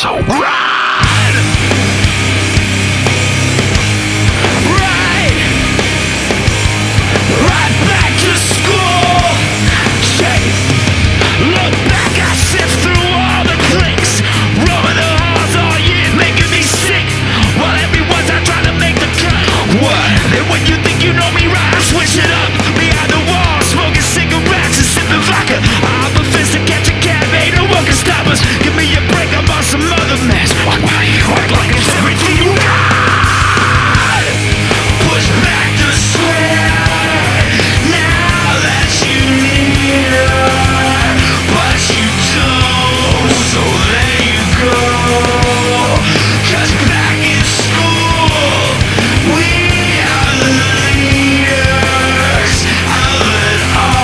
So run! Right back to school. Chase. Look back, I sift through all the clicks. Roaming the halls all year, making me sick. While everyone's out trying to make the cut. What? And when you think you know me right, I switch it up. Behind the wall, smoking cigarettes and sipping vodka. I have a fist to catch a cab, ain't no one can stop us. Give me a break, I'm on some other mess. Why you act like it's everything you got? Push back the sweat. Now that you need her, but you don't, so there you go. 'Cause back in school, we are the leaders of it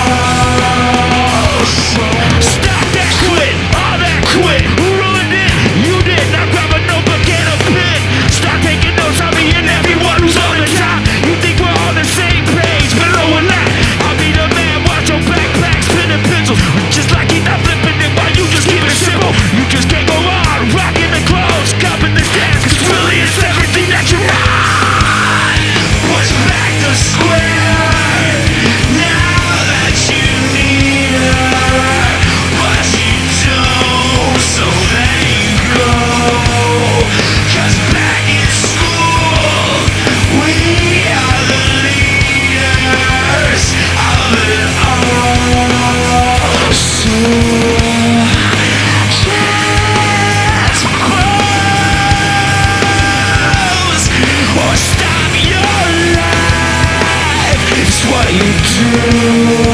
all. So stop that quit, all that quit. Who ruined it? You did. Now grab a notebook and a pen. Start taking notes on me and everyone who's on the top. You think we're on the same page, but no we're not. I'll be the man, watch your backpacks, pen and pencils. Just like he's not flipping it while you just keep it simple. You just can't go on rocking the clothes, cupping this dance, 'cause really it's everything that you want. Push back the square. Now that you need her, but you don't, so there you go. 'Cause back in school, we are the leaders of it all. So just close or stop your life. It's what you do.